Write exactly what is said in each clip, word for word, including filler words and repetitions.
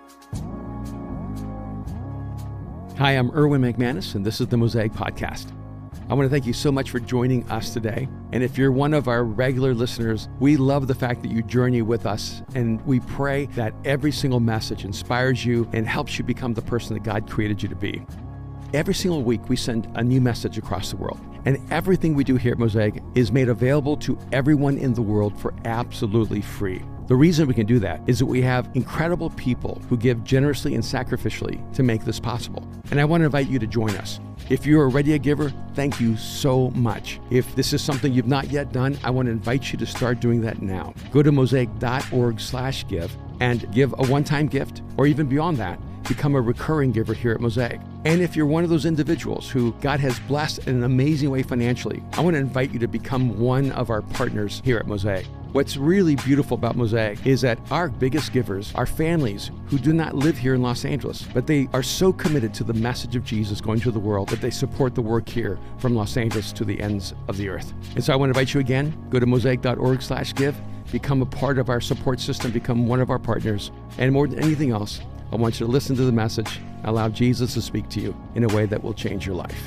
Hi, I'm Erwin McManus, and this is the Mosaic Podcast. I want to thank you so much for joining us today. And if you're one of our regular listeners, we love the fact that you journey with us, and we pray that every single message inspires you and helps you become the person that God created you to be. Every single week, we send a new message across the world, and everything we do here at Mosaic is made available to everyone in the world for absolutely free. The reason we can do that is that we have incredible people who give generously and sacrificially to make this possible. And I want to invite you to join us. If you're already a giver, thank you so much. If this is something you've not yet done, I want to invite you to start doing that now. Go to mosaic.org slash give and give a one-time gift, or even beyond that, become a recurring giver here at Mosaic. And if you're one of those individuals who God has blessed in an amazing way financially, I want to invite you to become one of our partners here at Mosaic. What's really beautiful about Mosaic is that our biggest givers are families who do not live here in Los Angeles, but they are so committed to the message of Jesus going to the world that they support the work here from Los Angeles to the ends of the earth. And so I want to invite you again, go to mosaic.org slash give, become a part of our support system, become one of our partners. And more than anything else, I want you to listen to the message, allow Jesus to speak to you in a way that will change your life.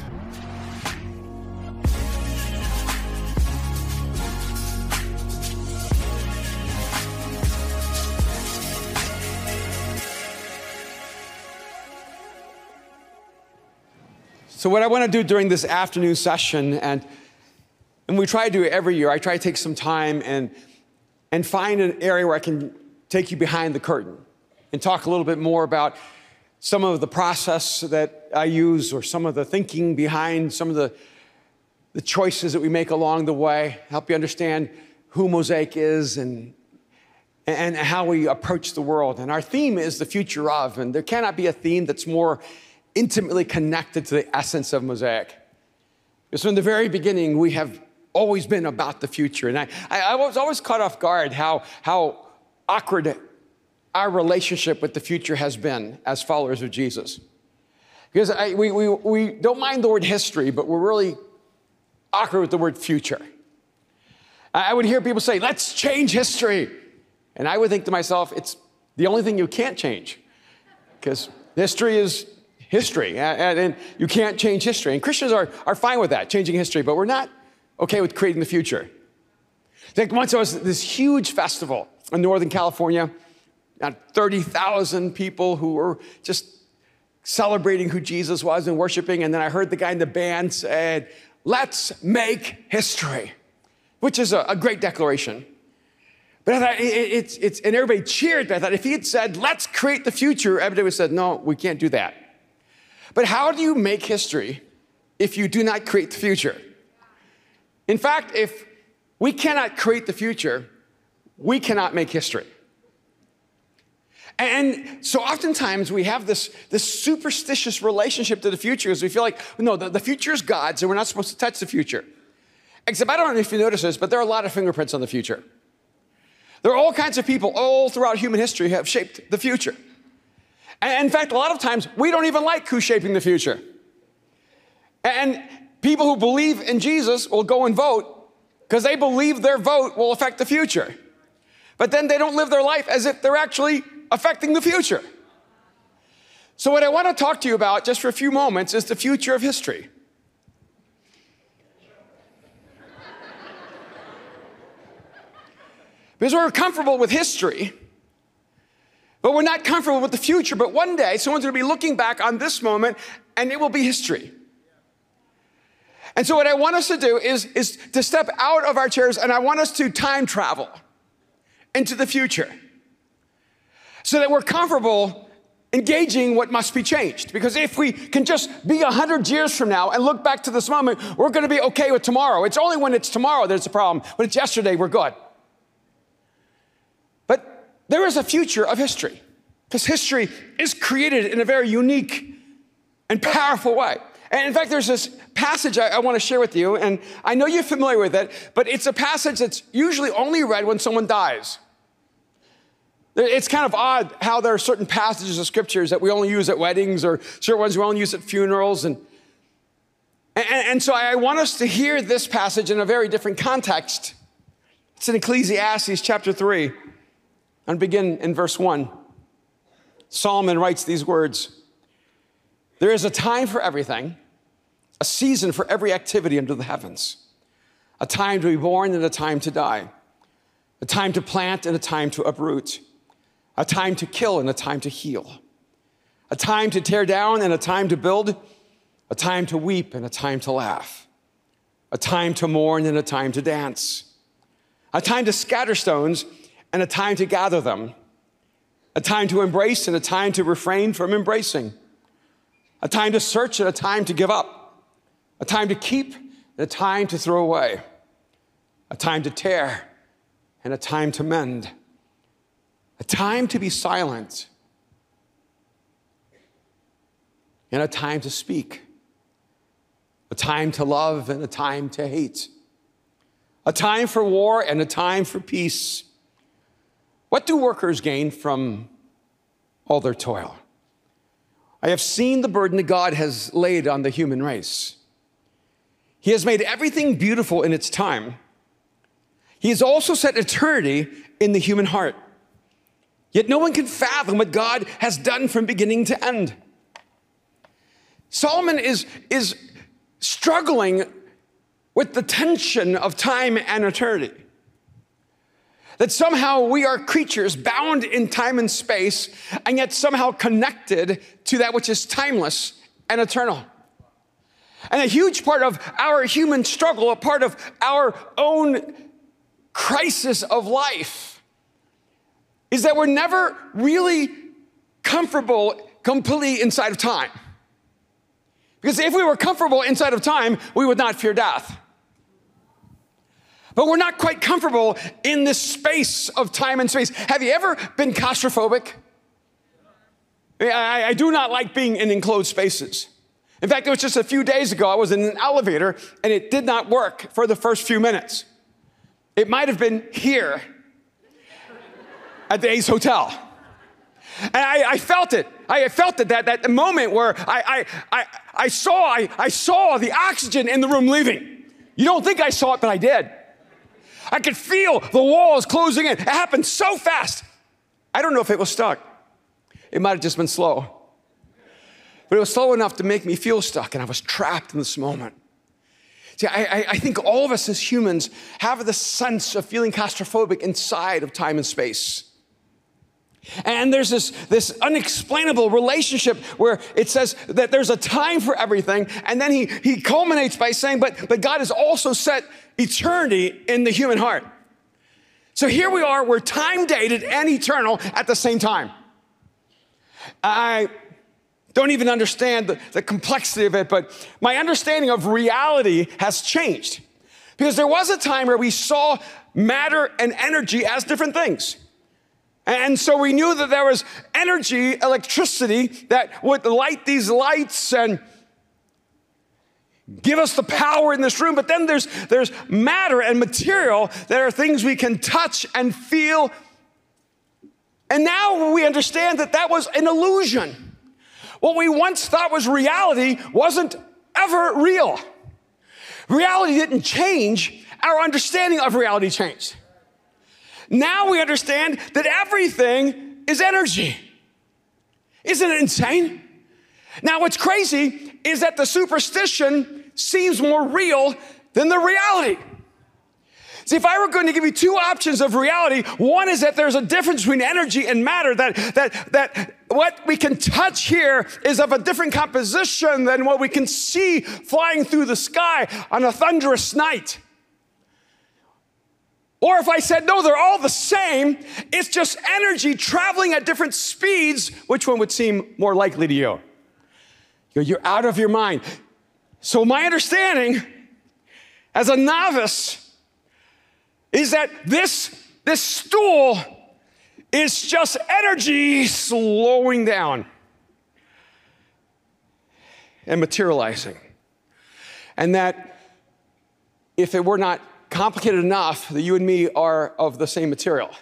So what I want to do during this afternoon session, and, and we try to do it every year, I try to take some time and, and find an area where I can take you behind the curtain and talk a little bit more about some of the process that I use, or some of the thinking behind some of the, the choices that we make along the way, help you understand who Mosaic is and, and how we approach the world. And our theme is the future of, and there cannot be a theme that's more intimately connected to the essence of Mosaic. Because from the very beginning, we have always been about the future. And I, I, I was always caught off guard how, how awkward our relationship with the future has been as followers of Jesus. Because I, we, we, we don't mind the word history, but we're really awkward with the word future. I would hear people say, let's change history. And I would think to myself, it's the only thing you can't change. Because history is history, and, and you can't change history. And Christians are, are fine with that, changing history, but we're not okay with creating the future. Like once there was this huge festival in Northern California, thirty thousand people who were just celebrating who Jesus was and worshiping, and then I heard the guy in the band say, let's make history, which is a, a great declaration. But I thought, it, it's, it's, and everybody cheered, but I thought if he had said, let's create the future, everybody would have said, no, we can't do that. But how do you make history if you do not create the future? In fact, if we cannot create the future, we cannot make history. And so oftentimes we have this, this superstitious relationship to the future because we feel like, no, the, the future is God's and we're not supposed to touch the future. Except I don't know if you notice this, but there are a lot of fingerprints on the future. There are all kinds of people all throughout human history who have shaped the future. And in fact, a lot of times, we don't even like who's shaping the future. And people who believe in Jesus will go and vote because they believe their vote will affect the future. But then they don't live their life as if they're actually affecting the future. So what I want to talk to you about just for a few moments is the future of history. Because we're comfortable with history, but we're not comfortable with the future. But one day, someone's going to be looking back on this moment, and it will be history. And so what I want us to do is, is to step out of our chairs, and I want us to time travel into the future so that we're comfortable engaging what must be changed. Because if we can just be one hundred years from now and look back to this moment, we're going to be okay with tomorrow. It's only when it's tomorrow that it's a problem. When it's yesterday, we're good. There is a future of history, because history is created in a very unique and powerful way. And in fact, there's this passage I, I want to share with you, and I know you're familiar with it, but it's a passage that's usually only read when someone dies. It's kind of odd how there are certain passages of scriptures that we only use at weddings, or certain ones we only use at funerals. And, and, and so I want us to hear this passage in a very different context. It's in Ecclesiastes chapter three. And begin in verse one. Solomon writes these words, "There is a time for everything, a season for every activity under the heavens, a time to be born and a time to die, a time to plant and a time to uproot, a time to kill and a time to heal, a time to tear down and a time to build, a time to weep and a time to laugh, a time to mourn and a time to dance, a time to scatter stones and a time to gather them, a time to embrace and a time to refrain from embracing, a time to search and a time to give up, a time to keep and a time to throw away, a time to tear and a time to mend, a time to be silent and a time to speak, a time to love and a time to hate, a time for war and a time for peace. What do workers gain from all their toil? I have seen the burden that God has laid on the human race. He has made everything beautiful in its time. He has also set eternity in the human heart. Yet no one can fathom what God has done from beginning to end. Solomon is, is struggling with the tension of time and eternity. That somehow we are creatures bound in time and space, and yet somehow connected to that which is timeless and eternal. And a huge part of our human struggle, a part of our own crisis of life, is that we're never really comfortable completely inside of time. Because if we were comfortable inside of time, we would not fear death. But we're not quite comfortable in this space of time and space. Have you ever been claustrophobic? I, I do not like being in enclosed spaces. In fact, it was just a few days ago, I was in an elevator and it did not work for the first few minutes. It might have been here at the Ace Hotel. And I, I felt it. I felt it, that, that moment where I, I, I, I, saw, I, I saw the oxygen in the room leaving. You don't think I saw it, but I did. I could feel the walls closing in. It happened so fast. I don't know if it was stuck. It might have just been slow. But it was slow enough to make me feel stuck, and I was trapped in this moment. See, I, I think all of us as humans have the sense of feeling claustrophobic inside of time and space. And there's this, this unexplainable relationship where it says that there's a time for everything, and then he, he culminates by saying, but, but God has also set eternity in the human heart. So here we are, we're time-dated and eternal at the same time. I don't even understand the, the complexity of it, but my understanding of reality has changed. Because there was a time where we saw matter and energy as different things. And so we knew that there was energy, electricity, that would light these lights and give us the power in this room. But then there's, there's matter and material that are things we can touch and feel. And now we understand that that was an illusion. What we once thought was reality wasn't ever real. Reality didn't change. Our understanding of reality changed. Now we understand that everything is energy. Isn't it insane? Now what's crazy is that the superstition seems more real than the reality. See, if I were going to give you two options of reality, one is that there's a difference between energy and matter, that, that, that what we can touch here is of a different composition than what we can see flying through the sky on a thunderous night. Or if I said, no, they're all the same, it's just energy traveling at different speeds, which one would seem more likely to you? You're out of your mind. So my understanding as a novice is that this, this stool is just energy slowing down and materializing. And that if it were not complicated enough, that you and me are of the same material.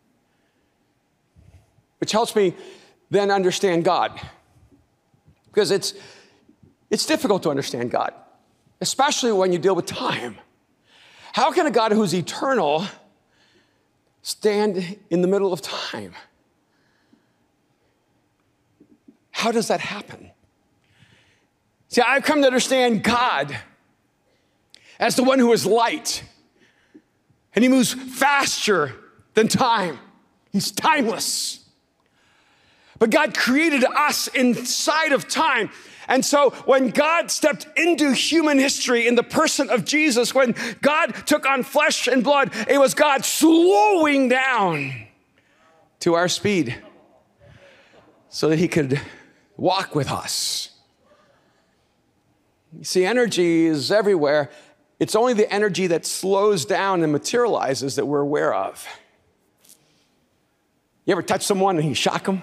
Which helps me then understand God. Because it's, it's difficult to understand God, especially when you deal with time. How can a God who's eternal stand in the middle of time? How does that happen? See, I've come to understand God as the one who is light, and he moves faster than time. He's timeless. But God created us inside of time. And so when God stepped into human history in the person of Jesus, when God took on flesh and blood, it was God slowing down to our speed so that he could walk with us. You see, energy is everywhere. It's only the energy that slows down and materializes that we're aware of. You ever touch someone and you shock them?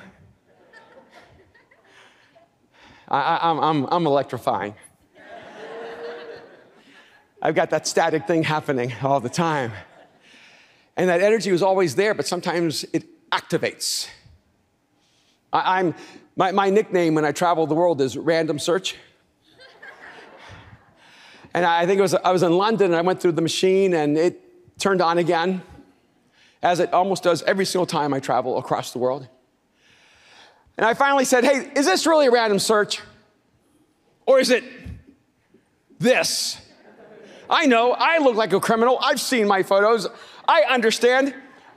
I, I'm, I'm, I'm electrifying. I've got that static thing happening all the time. And that energy was always there, but sometimes it activates. I, I'm, my, my nickname when I travel the world is Random Search. And I think it was, I was in London and I went through the machine and it turned on again, as it almost does every single time I travel across the world. And I finally said, hey, is this really a random search? Or is it this? I know, I look like a criminal. I've seen my photos. I understand.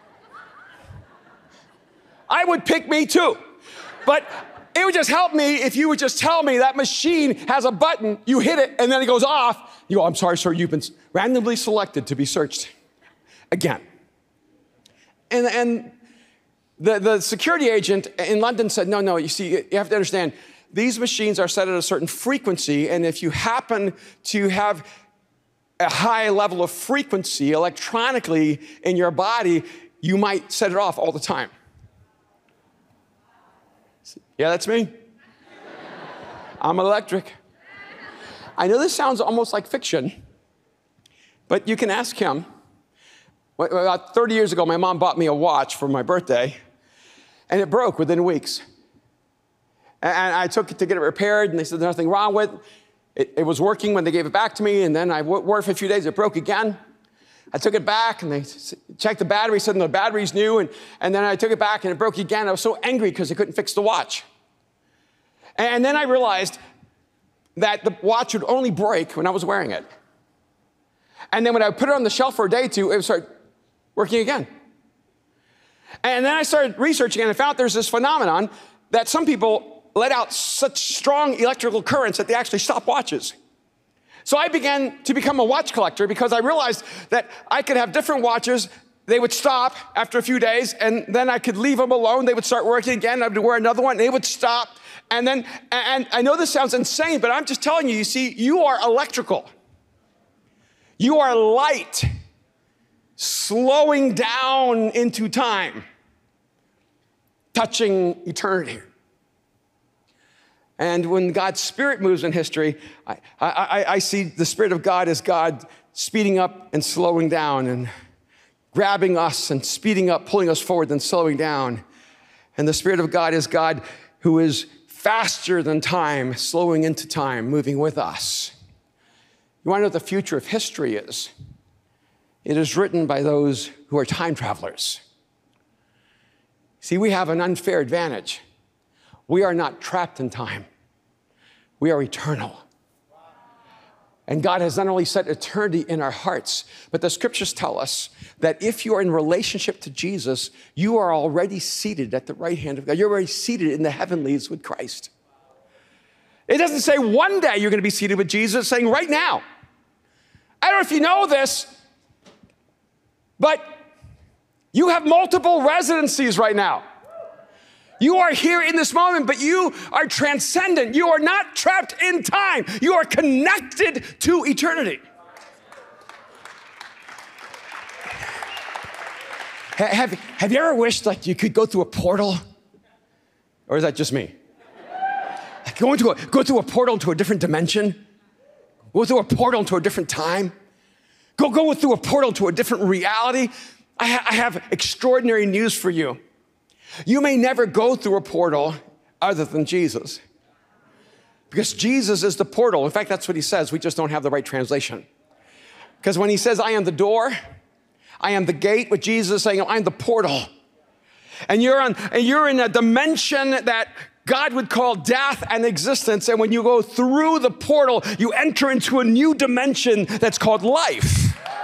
I would pick me too. But it would just help me if you would just tell me that machine has a button, you hit it, and then it goes off. You go, I'm sorry, sir, you've been randomly selected to be searched again. And, and the, the security agent in London said, no, no, you see, you have to understand, these machines are set at a certain frequency, and if you happen to have a high level of frequency electronically in your body, you might set it off all the time. Yeah, that's me. I'm electric. I know this sounds almost like fiction, but you can ask him. About thirty years ago, my mom bought me a watch for my birthday, and it broke within weeks. And I took it to get it repaired, and they said there's nothing wrong with it. It, it was working when they gave it back to me, and then I wore it for a few days, it broke again. I took it back, and they checked the battery, said no, the battery's new, and, and then I took it back, and it broke again. I was so angry because they couldn't fix the watch. And then I realized that the watch would only break when I was wearing it. And then when I put it on the shelf for a day or two, it would start working again. And then I started researching, and I found there's this phenomenon that some people let out such strong electrical currents that they actually stop watches. So I began to become a watch collector because I realized that I could have different watches. They would stop after a few days, and then I could leave them alone. They would start working again. I would wear another one, and they would stop. And then, and I know this sounds insane, but I'm just telling you, you see, you are electrical. You are light, slowing down into time, touching eternity. And when God's Spirit moves in history, I, I, I see the Spirit of God as God speeding up and slowing down and grabbing us and speeding up, pulling us forward, then slowing down. And the Spirit of God is God who is faster than time, slowing into time, moving with us. You want to know what the future of history is? It is written by those who are time travelers. See, we have an unfair advantage. We are not trapped in time. We are eternal. And God has not only set eternity in our hearts, but the scriptures tell us that if you are in relationship to Jesus, you are already seated at the right hand of God. You're already seated in the heavenlies with Christ. It doesn't say one day you're going to be seated with Jesus, it's saying right now. I don't know if you know this, but you have multiple residencies right now. You are here in this moment, but you are transcendent. You are not trapped in time. You are connected to eternity. Have, have you ever wished like you could go through a portal? Or is that just me? Like go, into a, go through a portal into a different dimension? Go through a portal into a different time? Go, go through a portal to a different reality? I, ha- I have extraordinary news for you. You may never go through a portal other than Jesus. Because Jesus is the portal. In fact, that's what he says. We just don't have the right translation. Because when he says, I am the door, I am the gate, with Jesus saying, I'm the portal. And you're, on, and you're in a dimension that God would call death and existence. And when you go through the portal, you enter into a new dimension that's called life.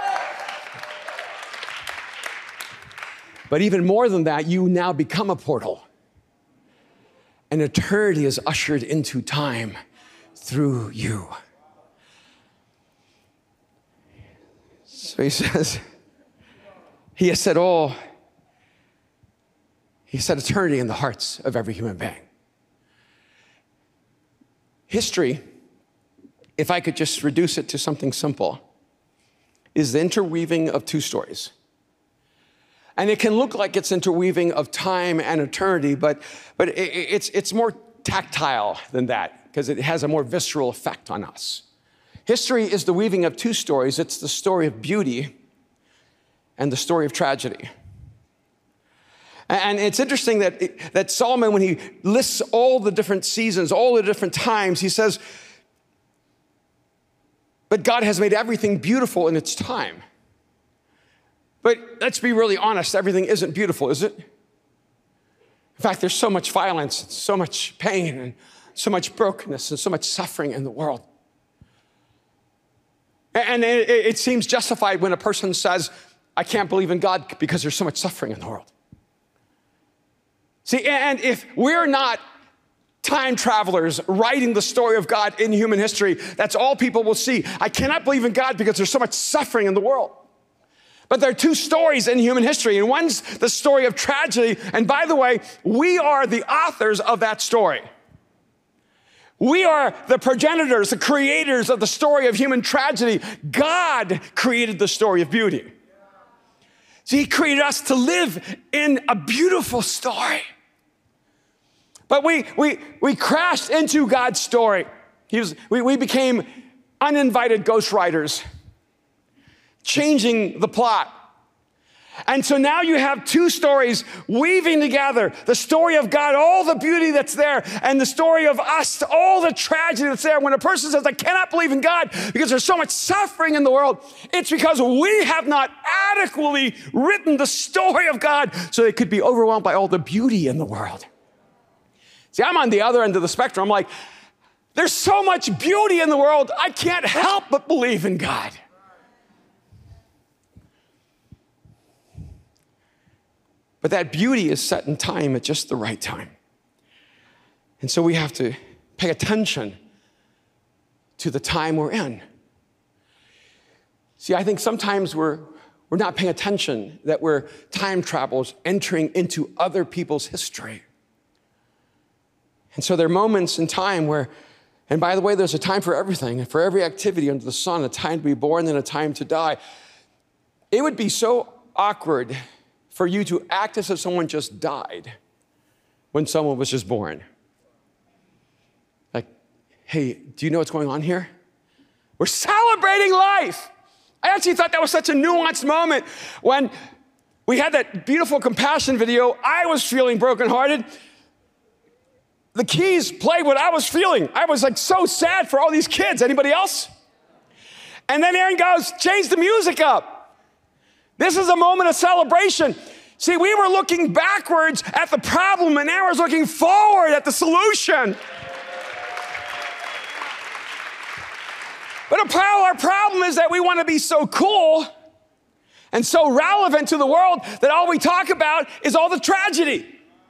But even more than that, you now become a portal. And eternity is ushered into time through you. So he says, he has set all, he set eternity in the hearts of every human being. History, if I could just reduce it to something simple, is the interweaving of two stories. And it can look like it's interweaving of time and eternity, but, but it, it's, it's more tactile than that because it has a more visceral effect on us. History is the weaving of two stories. It's the story of beauty and the story of tragedy. And it's interesting that, it, that Solomon, when he lists all the different seasons, all the different times, he says, but God has made everything beautiful in its time. But let's be really honest, everything isn't beautiful, is it? In fact, there's so much violence, and so much pain, and so much brokenness, and so much suffering in the world. And it, it seems justified when a person says, I can't believe in God because there's so much suffering in the world. See, and if we're not time travelers writing the story of God in human history, that's all people will see. I cannot believe in God because there's so much suffering in the world. But there are two stories in human history, and one's the story of tragedy. And by the way, we are the authors of that story. We are the progenitors, the creators of the story of human tragedy. God created the story of beauty. So he created us to live in a beautiful story. But we, we, we crashed into God's story. He was, we, we became uninvited ghostwriters, changing the plot. And so now you have two stories weaving together, the story of God, all the beauty that's there, and the story of us, all the tragedy that's there. When a person says, I cannot believe in God because there's so much suffering in the world, it's because we have not adequately written the story of God so they could be overwhelmed by all the beauty in the world. See, I'm on the other end of the spectrum. I'm like, there's so much beauty in the world, I can't help but believe in God. But that beauty is set in time at just the right time. And so we have to pay attention to the time we're in. See, I think sometimes we're, we're not paying attention that we're time travelers entering into other people's history. And so there are moments in time where, and by the way, there's a time for everything, for every activity under the sun, a time to be born and a time to die. It would be so awkward for you to act as if someone just died when someone was just born. Like, hey, do you know what's going on here? We're celebrating life. I actually thought that was such a nuanced moment. When we had that beautiful compassion video, I was feeling brokenhearted. The keys played what I was feeling. I was like so sad for all these kids. Anybody else? And then Aaron goes, change the music up. This is a moment of celebration. See, we were looking backwards at the problem, and Aaron's looking forward at the solution. But our problem is that we want to be so cool and so relevant to the world that all we talk about is all the tragedy.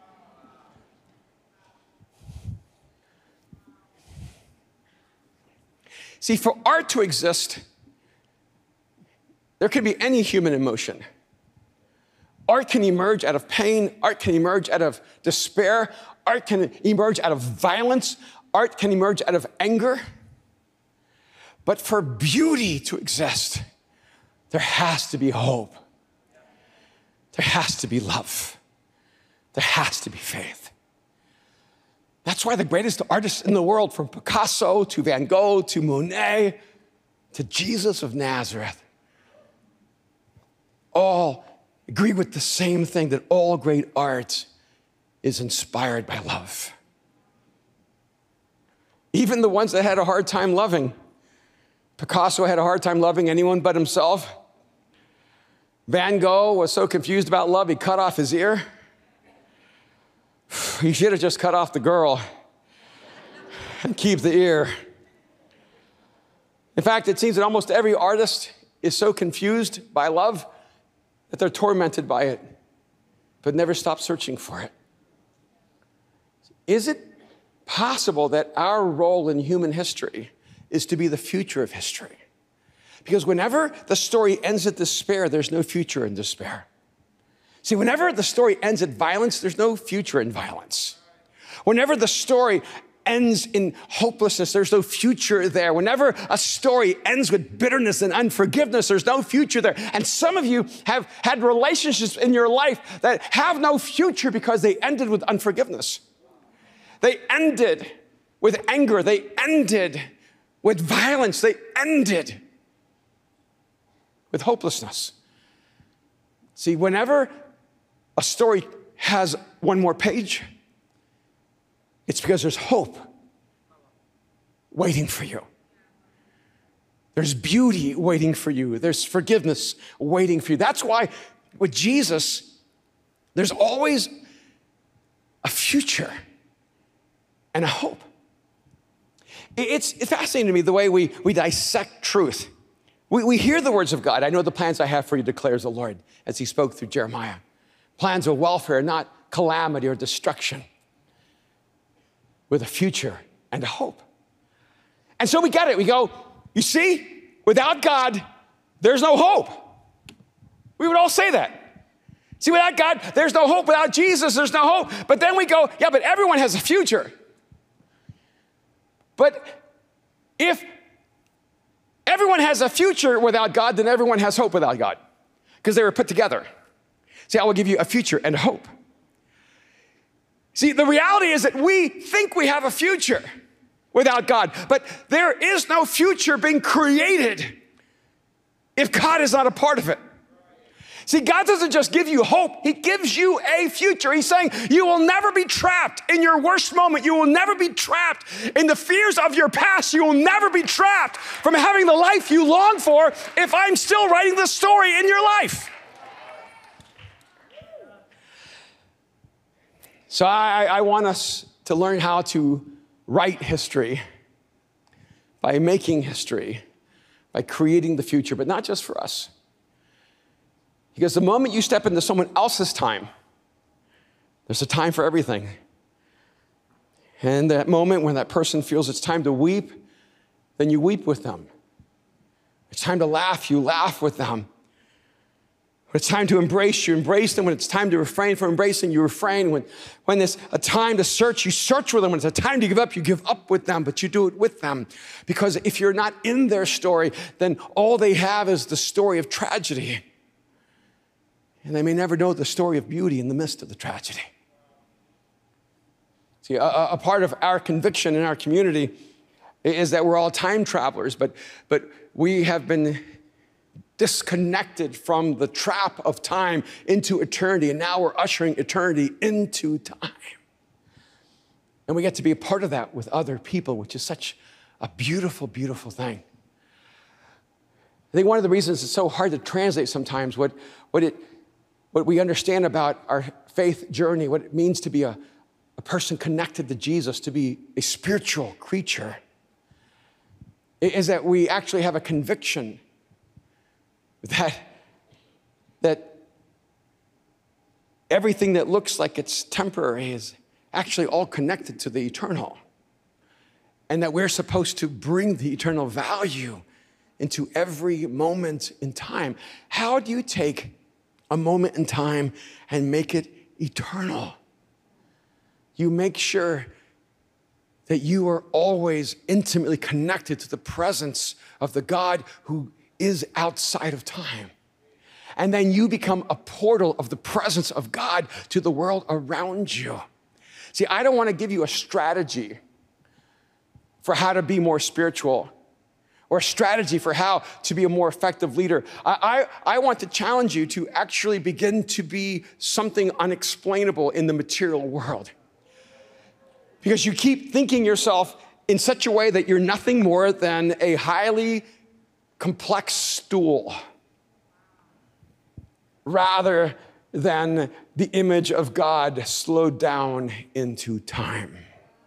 See, for art to exist, there can be any human emotion. Art can emerge out of pain. Art can emerge out of despair. Art can emerge out of violence. Art can emerge out of anger. But for beauty to exist, there has to be hope. There has to be love. There has to be faith. That's why the greatest artists in the world, from Picasso to Van Gogh to Monet to Jesus of Nazareth, all agree with the same thing, that all great art is inspired by love. Even the ones that had a hard time loving. Picasso had a hard time loving anyone but himself. Van Gogh was so confused about love, he cut off his ear. You should have just cut off the girl and keep the ear. In fact, it seems that almost every artist is so confused by love that they're tormented by it, but never stop searching for it. Is it possible that our role in human history is to be the future of history? Because whenever the story ends at despair, there's no future in despair. See, whenever the story ends at violence, there's no future in violence. Whenever the story ends in hopelessness, there's no future there. Whenever a story ends with bitterness and unforgiveness, there's no future there. And some of you have had relationships in your life that have no future because they ended with unforgiveness. They ended with anger. They ended with violence. They ended with hopelessness. See, whenever a story has one more page, it's because there's hope waiting for you. There's beauty waiting for you. There's forgiveness waiting for you. That's why with Jesus, there's always a future and a hope. It's fascinating to me the way we, we dissect truth. We, we hear the words of God. I know the plans I have for you, declares the Lord, as he spoke through Jeremiah. Plans of welfare, not calamity or destruction, with a future and a hope. And so we get it. We go, you see, without God, there's no hope. We would all say that. See, without God, there's no hope. Without Jesus, there's no hope. But then we go, yeah, but everyone has a future. But if everyone has a future without God, then everyone has hope without God, because they were put together. See, I will give you a future and hope. See, the reality is that we think we have a future without God, but there is no future being created if God is not a part of it. See, God doesn't just give you hope, he gives you a future. He's saying you will never be trapped in your worst moment. You will never be trapped in the fears of your past. You will never be trapped from having the life you long for if I'm still writing the story in your life. So I, I want us to learn how to write history by making history, by creating the future, but not just for us. Because the moment you step into someone else's time, there's a time for everything. And that moment when that person feels it's time to weep, then you weep with them. It's time to laugh, you laugh with them. When it's time to embrace, you embrace them. When it's time to refrain from embracing, you refrain. When, when there's a time to search, you search with them. When it's a time to give up, you give up with them, but you do it with them. Because if you're not in their story, then all they have is the story of tragedy. And they may never know the story of beauty in the midst of the tragedy. See, a, a part of our conviction in our community is that we're all time travelers, but, but we have been disconnected from the trap of time into eternity, and now we're ushering eternity into time. And we get to be a part of that with other people, which is such a beautiful, beautiful thing. I think one of the reasons it's so hard to translate sometimes what, what, it, what we understand about our faith journey, what it means to be a, a person connected to Jesus, to be a spiritual creature, is that we actually have a conviction that, that everything that looks like it's temporary is actually all connected to the eternal. And that we're supposed to bring the eternal value into every moment in time. How do you take a moment in time and make it eternal? You make sure that you are always intimately connected to the presence of the God who is outside of time. And then you become a portal of the presence of God to the world around you. See, I don't want to give you a strategy for how to be more spiritual or a strategy for how to be a more effective leader. I, I, I want to challenge you to actually begin to be something unexplainable in the material world. Because you keep thinking yourself in such a way that you're nothing more than a highly complex stool rather than the image of God slowed down into time.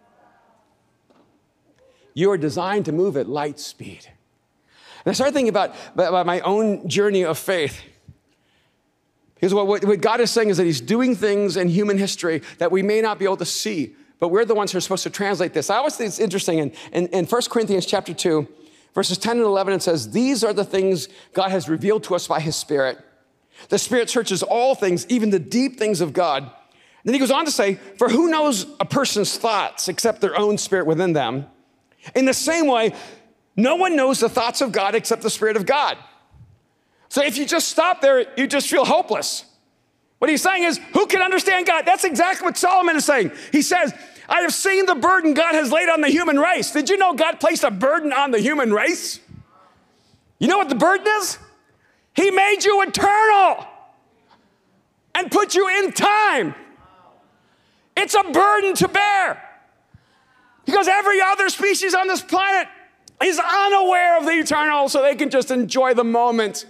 You are designed to move at light speed. And I started thinking about, about my own journey of faith. Because what, what God is saying is that he's doing things in human history that we may not be able to see, but we're the ones who are supposed to translate this. I always think it's interesting. In, in, in First Corinthians chapter two, verses ten and eleven, it says, these are the things God has revealed to us by his Spirit. The Spirit searches all things, even the deep things of God. And then he goes on to say, for who knows a person's thoughts except their own spirit within them? In the same way, no one knows the thoughts of God except the Spirit of God. So if you just stop there, you just feel hopeless. What he's saying is, who can understand God? That's exactly what Solomon is saying. He says, I have seen the burden God has laid on the human race. Did you know God placed a burden on the human race? You know what the burden is? He made you eternal and put you in time. It's a burden to bear. Because every other species on this planet is unaware of the eternal, so they can just enjoy the moment.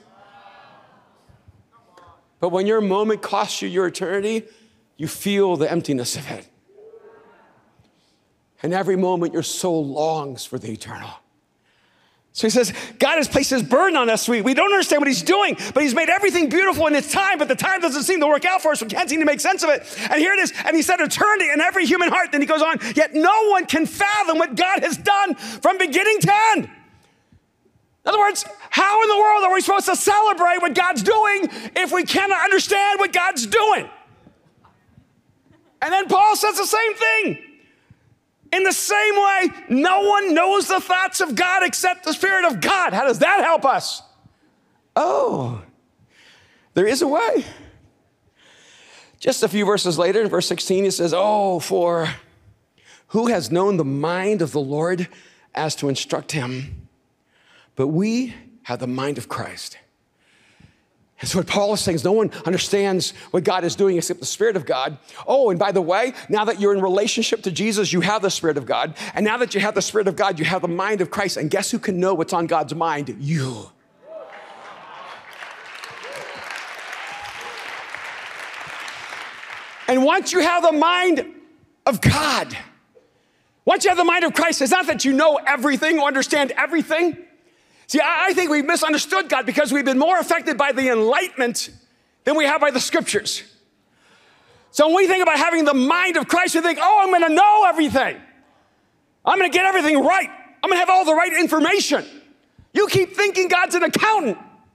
But when your moment costs you your eternity, you feel the emptiness of it. And every moment your soul longs for the eternal. So he says, God has placed his burden on us. We, we don't understand what he's doing, but he's made everything beautiful in its time, but the time doesn't seem to work out for us. We can't seem to make sense of it. And here it is. And he said eternity in every human heart. Then he goes on, yet no one can fathom what God has done from beginning to end. In other words, how in the world are we supposed to celebrate what God's doing if we cannot understand what God's doing? And then Paul says the same thing. In the same way, no one knows the thoughts of God except the Spirit of God. How does that help us? Oh, there is a way. Just a few verses later, in verse sixteen, he says, oh, for who has known the mind of the Lord as to instruct him? But we have the mind of Christ. And so what Paul is saying is no one understands what God is doing except the Spirit of God. Oh, and by the way, now that you're in relationship to Jesus, you have the Spirit of God. And now that you have the Spirit of God, you have the mind of Christ. And guess who can know what's on God's mind? You. And once you have the mind of God, once you have the mind of Christ, it's not that you know everything or understand everything. See, I think we've misunderstood God because we've been more affected by the Enlightenment than we have by the Scriptures. So when we think about having the mind of Christ, we think, oh, I'm going to know everything. I'm going to get everything right. I'm going to have all the right information. You keep thinking God's an accountant.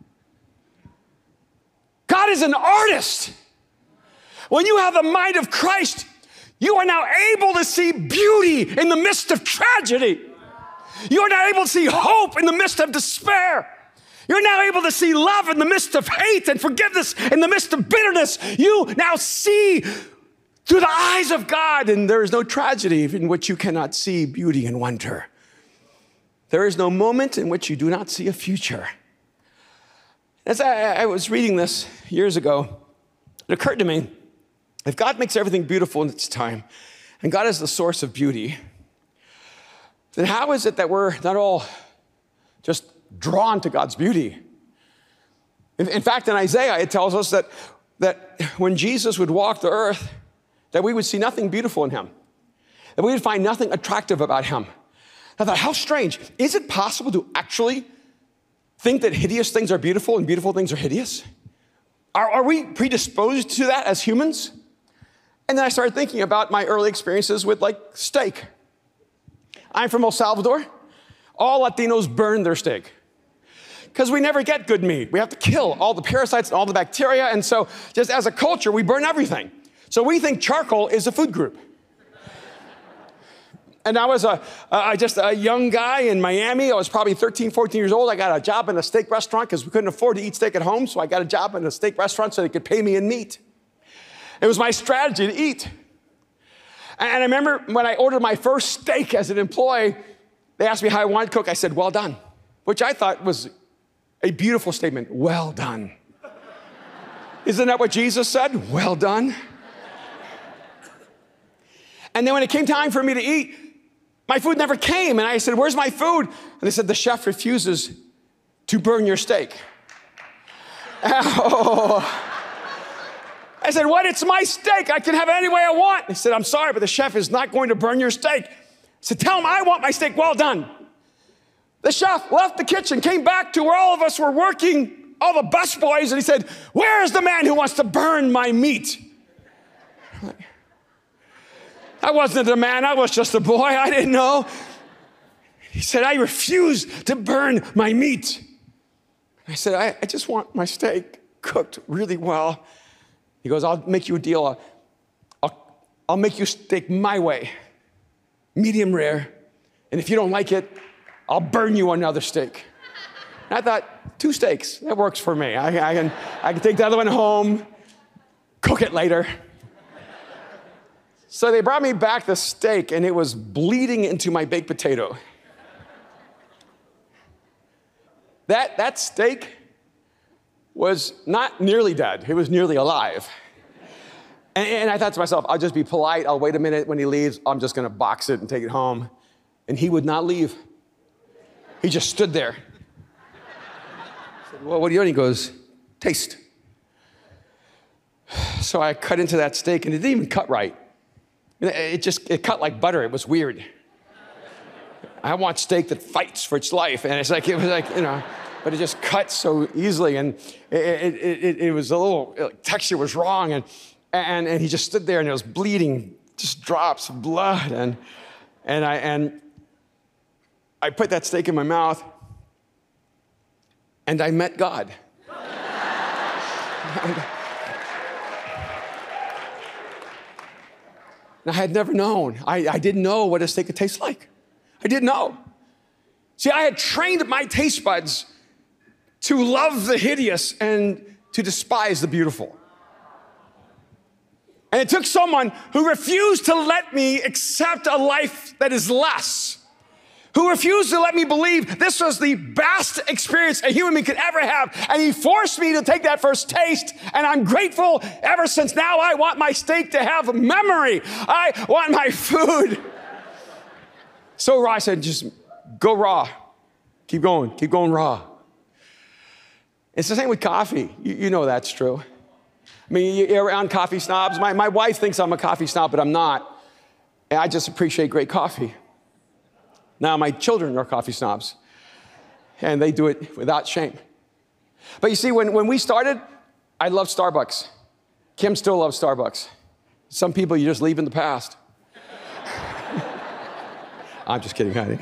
God is an artist. When you have the mind of Christ, you are now able to see beauty in the midst of tragedy. You're now able to see hope in the midst of despair. You're now able to see love in the midst of hate and forgiveness in the midst of bitterness. You now see through the eyes of God, and there is no tragedy in which you cannot see beauty and wonder. There is no moment in which you do not see a future. As I, I was reading this years ago, it occurred to me, if God makes everything beautiful in its time, and God is the source of beauty, then how is it that we're not all just drawn to God's beauty? In, in fact, in Isaiah, it tells us that, that when Jesus would walk the earth, that we would see nothing beautiful in him, that we would find nothing attractive about him. I thought, how strange. Is it possible to actually think that hideous things are beautiful and beautiful things are hideous? Are, are we predisposed to that as humans? And then I started thinking about my early experiences with like steak. I'm from El Salvador. All Latinos burn their steak because we never get good meat. We have to kill all the parasites and all the bacteria. And so just as a culture, we burn everything. So we think charcoal is a food group. And I was a, uh, just a young guy in Miami. I was probably thirteen, fourteen years old. I got a job in a steak restaurant because we couldn't afford to eat steak at home. So I got a job in a steak restaurant so they could pay me in meat. It was my strategy to eat. And I remember when I ordered my first steak as an employee, they asked me how I wanted to cook. I said, well done, which I thought was a beautiful statement. Well done. Isn't that what Jesus said? Well done. And then when it came time for me to eat, my food never came. And I said, where's my food? And they said, the chef refuses to burn your steak. Oh. I said, what? It's my steak. I can have it any way I want. He said, I'm sorry, but the chef is not going to burn your steak. I said, tell him I want my steak well done. The chef left the kitchen, came back to where all of us were working, all the busboys, and he said, where is the man who wants to burn my meat? I wasn't a man, I was just a boy, I didn't know. He said, I refuse to burn my meat. I said, I, I just want my steak cooked really well. He goes, I'll make you a deal. I'll, I'll, I'll make you steak my way, medium rare. And if you don't like it, I'll burn you another steak. And I thought, two steaks, that works for me. I, I, can, I can take the other one home, cook it later. So they brought me back the steak, and it was bleeding into my baked potato. That, that steak was not nearly dead. It was nearly alive. And, and I thought to myself, I'll just be polite. I'll wait a minute when he leaves. I'm just going to box it and take it home. And he would not leave. He just stood there. I said, well, what are you doing? He goes, taste. So I cut into that steak, and it didn't even cut right. It just, it cut like butter. It was weird. I want steak that fights for its life. And it's like, it was like, you know, but it just cut so easily. And it, it, it, it was a little, like, texture was wrong. And, and, and he just stood there and it was bleeding, just drops of blood. And, and, I, and I put that steak in my mouth and I met God. and, and I had never known. I, I didn't know what a steak could taste like. I didn't know. See, I had trained my taste buds to love the hideous and to despise the beautiful. And it took someone who refused to let me accept a life that is less, who refused to let me believe this was the best experience a human being could ever have. And he forced me to take that first taste. And I'm grateful ever since. Now I want my steak to have memory. I want my food. So raw, I said, just go raw. Keep going, keep going raw. It's the same with coffee. You, you know that's true. I mean, you're around coffee snobs. My, my wife thinks I'm a coffee snob, but I'm not. And I just appreciate great coffee. Now my children are coffee snobs, and they do it without shame. But you see, when, when we started, I loved Starbucks. Kim still loves Starbucks. Some people you just leave in the past. I'm just kidding, honey.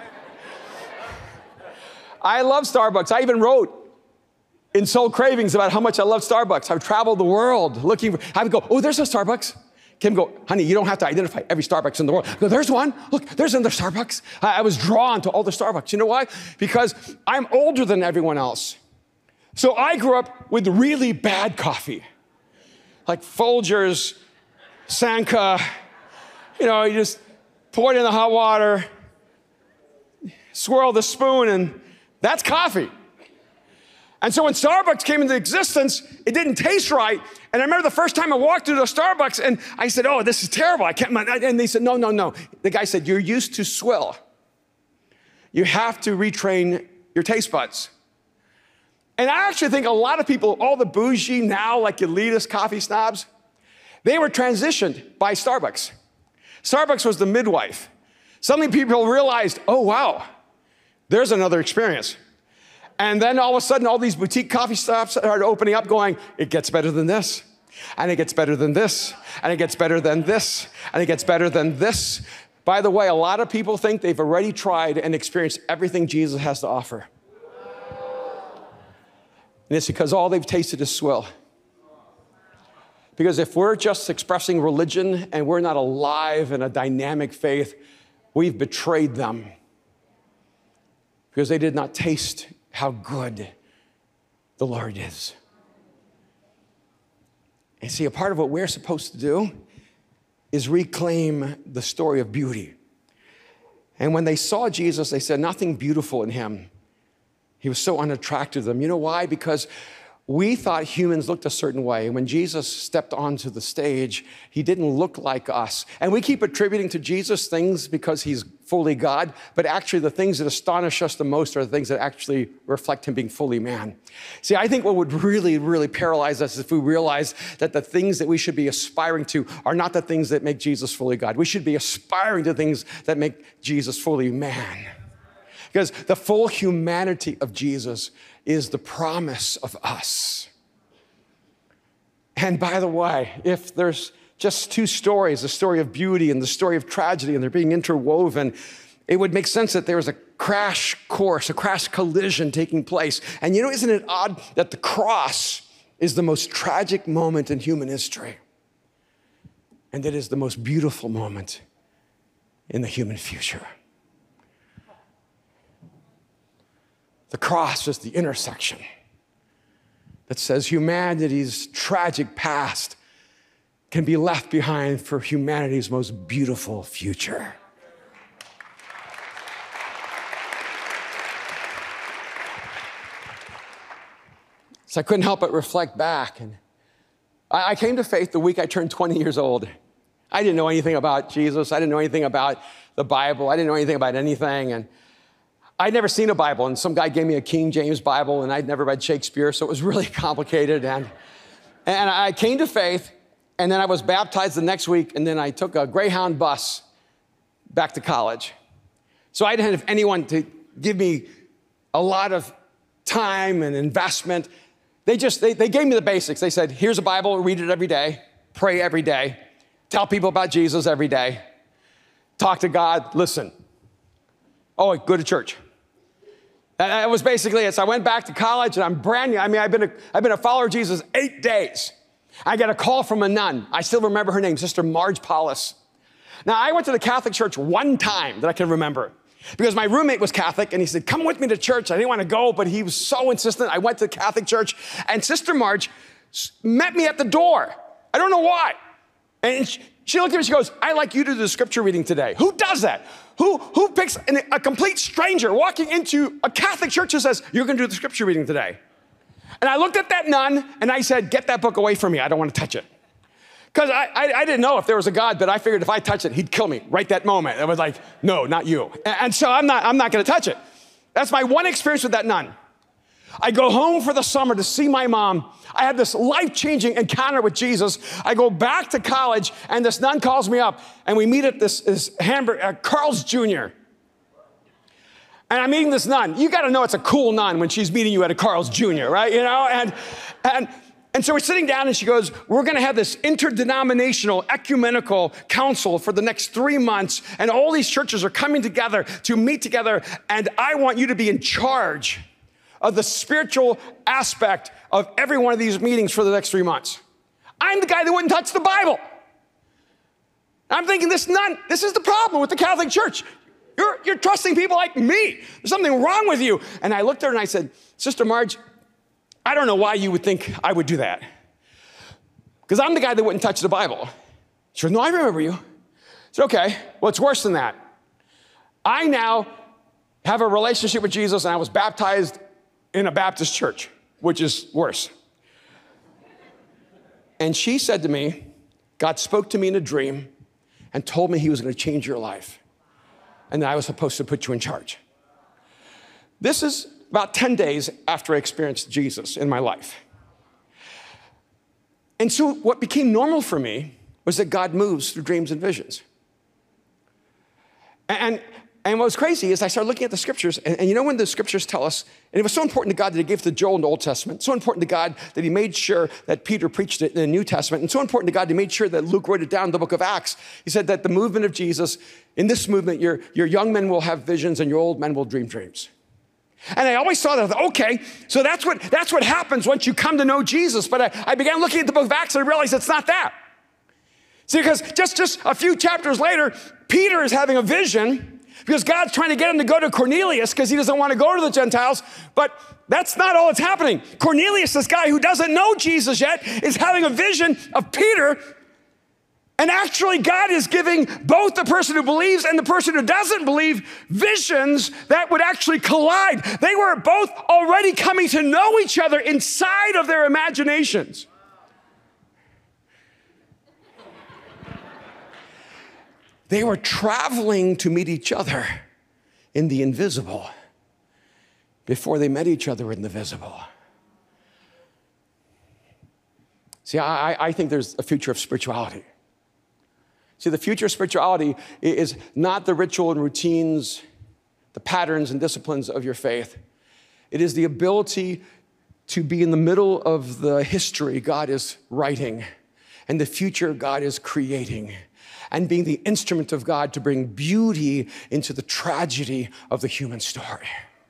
I love Starbucks. I even wrote in Soul Cravings about how much I love Starbucks. I've traveled the world looking for, I would go, oh, there's a Starbucks. Kim go, honey, you don't have to identify every Starbucks in the world. I go, there's one. Look, there's another Starbucks. I, I was drawn to all the Starbucks. You know why? Because I'm older than everyone else. So I grew up with really bad coffee, like Folgers, Sanka. You know, you just pour it in the hot water, swirl the spoon, and that's coffee. And so when Starbucks came into existence, it didn't taste right. And I remember the first time I walked into a Starbucks and I said, oh, this is terrible. I can't, and they said, no, no, no. The guy said, you're used to swill. You have to retrain your taste buds. And I actually think a lot of people, all the bougie now, like elitist coffee snobs, they were transitioned by Starbucks. Starbucks was the midwife. Suddenly people realized, oh, wow, there's another experience. And then all of a sudden, all these boutique coffee shops started opening up going, it gets better than this, and it gets better than this, and it gets better than this, and it gets better than this. By the way, a lot of people think they've already tried and experienced everything Jesus has to offer. And it's because all they've tasted is swill. Because if we're just expressing religion and we're not alive in a dynamic faith, we've betrayed them. Because they did not taste how good the Lord is. And see, a part of what we're supposed to do is reclaim the story of beauty. And when they saw Jesus, they said nothing beautiful in him. He was so unattractive to them. You know why? Because we thought humans looked a certain way. When Jesus stepped onto the stage, he didn't look like us. And we keep attributing to Jesus things because he's fully God, but actually the things that astonish us the most are the things that actually reflect him being fully man. See, I think what would really, really paralyze us is if we realize that the things that we should be aspiring to are not the things that make Jesus fully God. We should be aspiring to things that make Jesus fully man. Because the full humanity of Jesus is the promise of us. And by the way, if there's just two stories, the story of beauty and the story of tragedy, and they're being interwoven, it would make sense that there was a crash course, a crash collision taking place. And you know, isn't it odd that the cross is the most tragic moment in human history? And it is the most beautiful moment in the human future. The cross is the intersection that says humanity's tragic past can be left behind for humanity's most beautiful future. So I couldn't help but reflect back. And I came to faith the week I turned twenty years old. I didn't know anything about Jesus. I didn't know anything about the Bible. I didn't know anything about anything. And I'd never seen a Bible, and some guy gave me a King James Bible, and I'd never read Shakespeare, so it was really complicated. And, and I came to faith, and then I was baptized the next week, and then I took a Greyhound bus back to college. So I didn't have anyone to give me a lot of time and investment. They just, they, they gave me the basics. They said, here's a Bible, read it every day, pray every day, tell people about Jesus every day, talk to God, listen. Oh, go to church. That was basically it. So I went back to college, and I'm brand new. I mean, I've been a, I've been a follower of Jesus eight days. I got a call from a nun. I still remember her name, Sister Marge Paulus. Now, I went to the Catholic Church one time that I can remember because my roommate was Catholic, and he said, come with me to church. I didn't want to go, but he was so insistent. I went to the Catholic Church, and Sister Marge met me at the door. I don't know why. And she, she looked at me, she goes, I'd like you to do the scripture reading today. Who does that? Who, who picks an, a complete stranger walking into a Catholic church and says, you're going to do the scripture reading today? And I looked at that nun, and I said, get that book away from me. I don't want to touch it. Because I, I, I didn't know if there was a God, but I figured if I touched it, he'd kill me right that moment. I was like, no, not you. And, and so I'm not, I'm not going to touch it. That's my one experience with that nun. I go home for the summer to see my mom. I had this life-changing encounter with Jesus. I go back to college, and this nun calls me up, and we meet at this, this Hamburg, uh, Carl's Junior And I'm meeting this nun. You got to know it's a cool nun when she's meeting you at a Carl's Junior, right? You know, and and and so we're sitting down, and she goes, "We're going to have this interdenominational ecumenical council for the next three months, and all these churches are coming together to meet together, and I want you to be in charge of the spiritual aspect of every one of these meetings for the next three months. I'm the guy that wouldn't touch the Bible. I'm thinking, this nun, this is the problem with the Catholic Church. You're, you're trusting people like me. There's something wrong with you. And I looked at her and I said, Sister Marge, I don't know why you would think I would do that. Because I'm the guy that wouldn't touch the Bible. She goes, no, I remember you. I said, okay, well, it's worse than that. I now have a relationship with Jesus, and I was baptized in a Baptist church, which is worse. And she said to me, God spoke to me in a dream and told me he was going to change your life, and that I was supposed to put you in charge. This is about ten days after I experienced Jesus in my life. And so what became normal for me was that God moves through dreams and visions. And And what was crazy is I started looking at the scriptures, and, and you know when the scriptures tell us, and it was so important to God that he gave to Joel in the Old Testament, so important to God that he made sure that Peter preached it in the New Testament, and so important to God that he made sure that Luke wrote it down in the book of Acts. He said that the movement of Jesus, in this movement, your, your young men will have visions and your old men will dream dreams. And I always saw that, I thought, okay, so that's what, that's what happens once you come to know Jesus. But I, I began looking at the book of Acts, and I realized it's not that. See, because just, just a few chapters later, Peter is having a vision because God's trying to get him to go to Cornelius because he doesn't want to go to the Gentiles. But that's not all that's happening. Cornelius, this guy who doesn't know Jesus yet, is having a vision of Peter And actually, God is giving both the person who believes and the person who doesn't believe visions that would actually collide. They were both already coming to know each other inside of their imaginations. They were traveling to meet each other in the invisible before they met each other in the visible. See, I, I think there's a future of spirituality. See, the future of spirituality is not the ritual and routines, the patterns and disciplines of your faith. It is the ability to be in the middle of the history God is writing and the future God is creating, and being the instrument of God to bring beauty into the tragedy of the human story.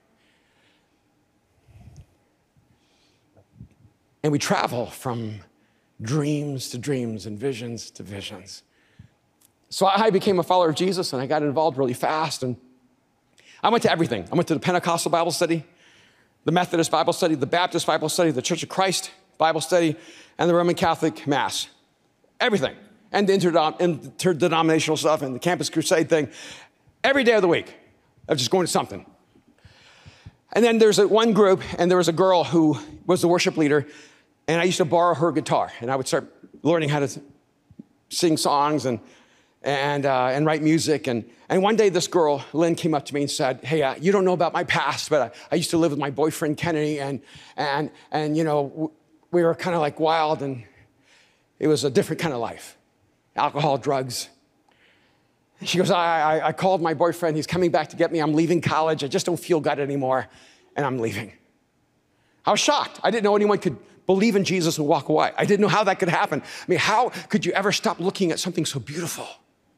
And we travel from dreams to dreams and visions to visions. So I became a follower of Jesus, and I got involved really fast. And I went to everything. I went to the Pentecostal Bible study, the Methodist Bible study, the Baptist Bible study, the Church of Christ Bible study, and the Roman Catholic Mass. Everything. And the interdom- interdenominational stuff and the Campus Crusade thing. Every day of the week, I was just going to something. And then there's a, one group, and there was a girl who was the worship leader, and I used to borrow her guitar, and I would start learning how to sing songs and and uh, and write music. And, and one day this girl, Lynn, came up to me and said, hey, uh, you don't know about my past, but I, I used to live with my boyfriend, Kennedy, and, and, and you know, w- we were kind of like wild, and it was a different kind of life. Alcohol, drugs. And she goes, I, I, I called my boyfriend. He's coming back to get me. I'm leaving college. I just don't feel God anymore, and I'm leaving. I was shocked. I didn't know anyone could believe in Jesus and walk away. I didn't know how that could happen. I mean, how could you ever stop looking at something so beautiful?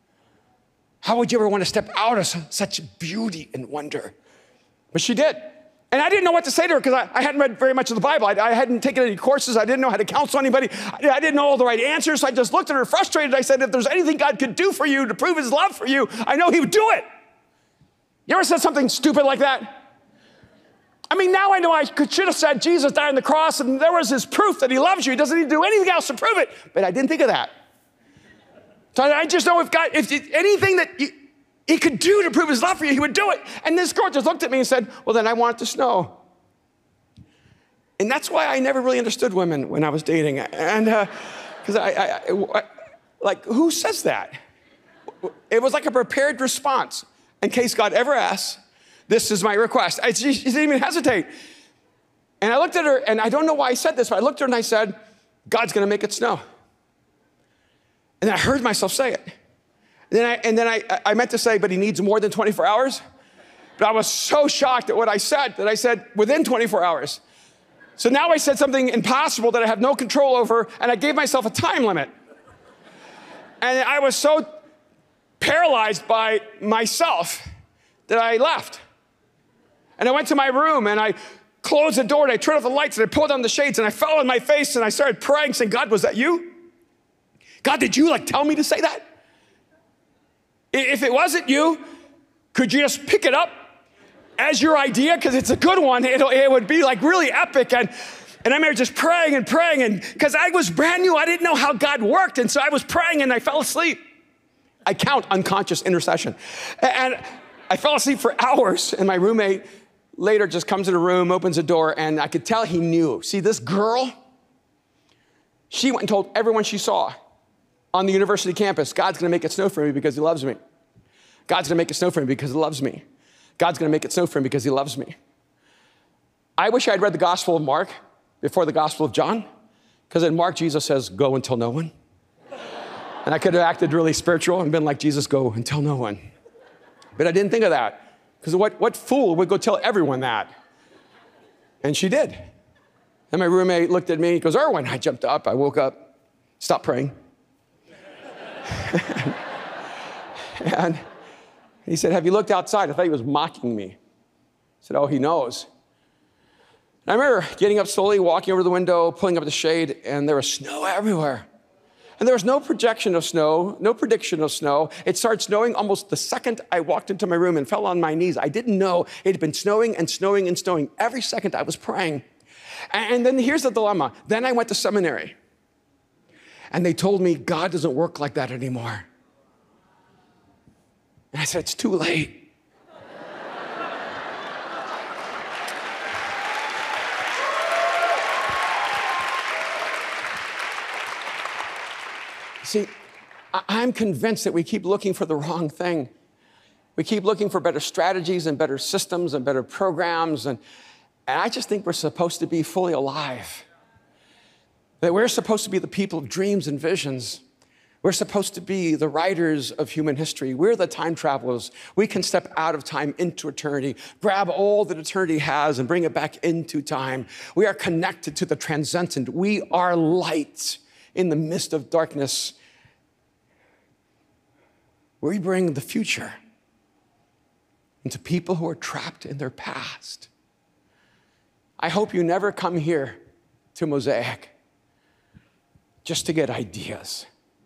How would you ever want to step out of such beauty and wonder? But she did. And I didn't know what to say to her because I, I hadn't read very much of the Bible. I, I hadn't taken any courses. I didn't know how to counsel anybody. I, I didn't know all the right answers. So I just looked at her frustrated. I said, if there's anything God could do for you to prove his love for you, I know he would do it. You ever said something stupid like that? I mean, now I know I could, should have said Jesus died on the cross and there was his proof that he loves you. He doesn't need to do anything else to prove it. But I didn't think of that. So I just know if God, if anything that he, he could do to prove his love for you, he would do it. And this girl just looked at me and said, well, then I want it to snow. And that's why I never really understood women when I was dating. And because uh, I, I, I, like, who says that? It was like a prepared response in case God ever asks, this is my request. I, she, she didn't even hesitate. And I looked at her, and I don't know why I said this, but I looked at her and I said, God's gonna make it snow. And I heard myself say it. And then, I, and then I, I meant to say, but he needs more than twenty-four hours. But I was so shocked at what I said that I said, within twenty-four hours. So now I said something impossible that I have no control over, and I gave myself a time limit. And I was so paralyzed by myself that I left. And I went to my room, and I closed the door, and I turned off the lights, and I pulled down the shades, and I fell on my face, and I started praying, saying, God, was that you? God, did you like tell me to say that? If it wasn't you, could you just pick it up as your idea? Because it's a good one. It'll, it would be like really epic. And, and I remember just praying and praying. And because I was brand new, I didn't know how God worked. And so I was praying and I fell asleep. I count unconscious intercession. And I fell asleep for hours. And my roommate later just comes in the room, opens the door, and I could tell he knew. See, this girl, she went and told everyone she saw on the university campus, God's gonna make it snow for me because he loves me. God's gonna make it snow for me because he loves me. God's gonna make it snow for me because he loves me. I wish I had read the Gospel of Mark before the Gospel of John, because in Mark, Jesus says, go and tell no one. And I could have acted really spiritual and been like, Jesus, go and tell no one. But I didn't think of that, because what, what fool would go tell everyone that? And she did. And my roommate looked at me, he goes, Erwin. I jumped up, I woke up, stopped praying. And he said, have you looked outside? I thought he was mocking me. I said, oh, he knows. And I remember getting up slowly, walking over the window, pulling up the shade, and there was snow everywhere. And there was no projection of snow, no prediction of snow. It started snowing almost the second I walked into my room and fell on my knees. I didn't know it had been snowing and snowing and snowing every second I was praying. And then here's the dilemma. Then I went to seminary. and they told me God doesn't work like that anymore. And I said, it's too late. See, I'm convinced that we keep looking for the wrong thing. We keep looking for better strategies and better systems and better programs. And, and I just think we're supposed to be fully alive. That we're supposed to be the people of dreams and visions. We're supposed to be the writers of human history. We're the time travelers. We can step out of time into eternity, grab all that eternity has and bring it back into time. We are connected to the transcendent. We are light in the midst of darkness. We bring the future into people who are trapped in their past. I hope you never come here to Mosaic just to get ideas.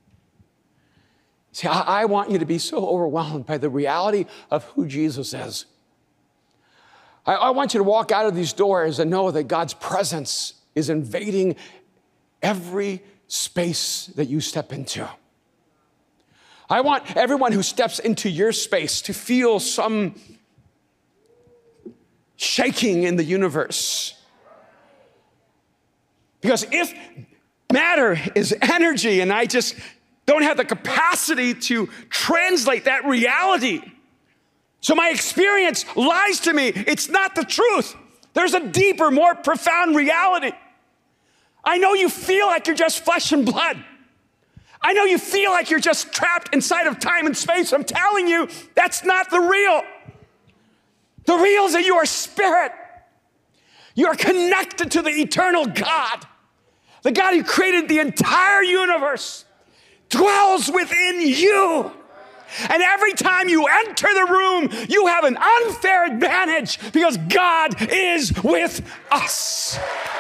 See, I, I want you to be so overwhelmed by the reality of who Jesus is. I, I want you to walk out of these doors and know that God's presence is invading every space that you step into. I want everyone who steps into your space to feel some shaking in the universe. Because if matter is energy and I just don't have the capacity to translate that reality, so my experience lies to me, it's not the truth. There's a deeper, more profound reality. I know you feel like you're just flesh and blood. I know you feel like you're just trapped inside of time and space. I'm telling you, that's not the real. The real is that you are spirit. You are connected to the eternal God. The God who created the entire universe dwells within you. And every time you enter the room, you have an unfair advantage because God is with us.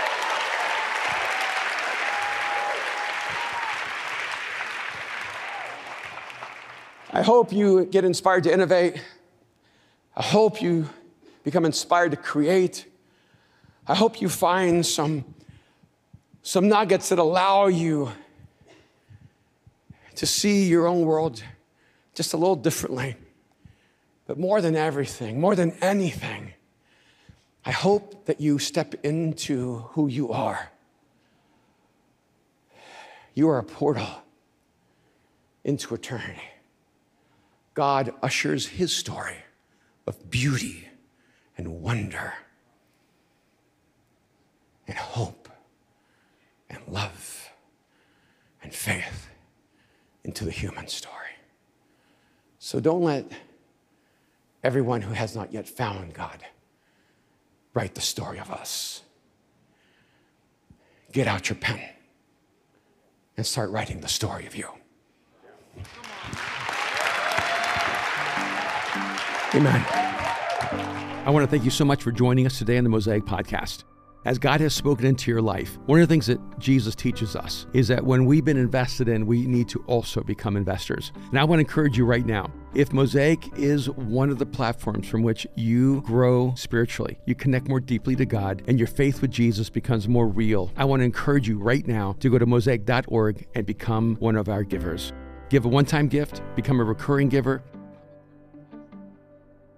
I hope you get inspired to innovate. I hope you become inspired to create. I hope you find some, some nuggets that allow you to see your own world just a little differently. But more than everything, more than anything, I hope that you step into who you are. You are a portal into eternity. God ushers his story of beauty and wonder and hope and love and faith into the human story. So don't let everyone who has not yet found God write the story of us. Get out your pen and start writing the story of you. Amen. I want to thank you so much for joining us today on the Mosaic Podcast. As God has spoken into your life, one of the things that Jesus teaches us is that when we've been invested in, we need to also become investors. And I want to encourage you right now, if Mosaic is one of the platforms from which you grow spiritually, you connect more deeply to God, and your faith with Jesus becomes more real, I want to encourage you right now to go to mosaic dot org and become one of our givers. Give a one-time gift, become a recurring giver.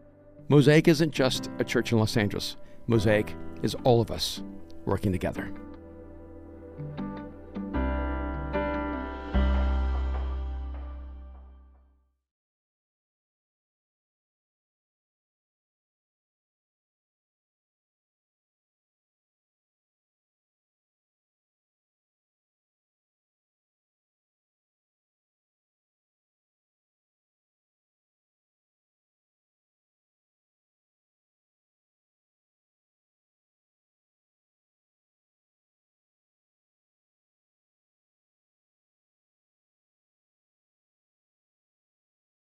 Mosaic isn't just a church in Los Angeles. Mosaic is all of us working together.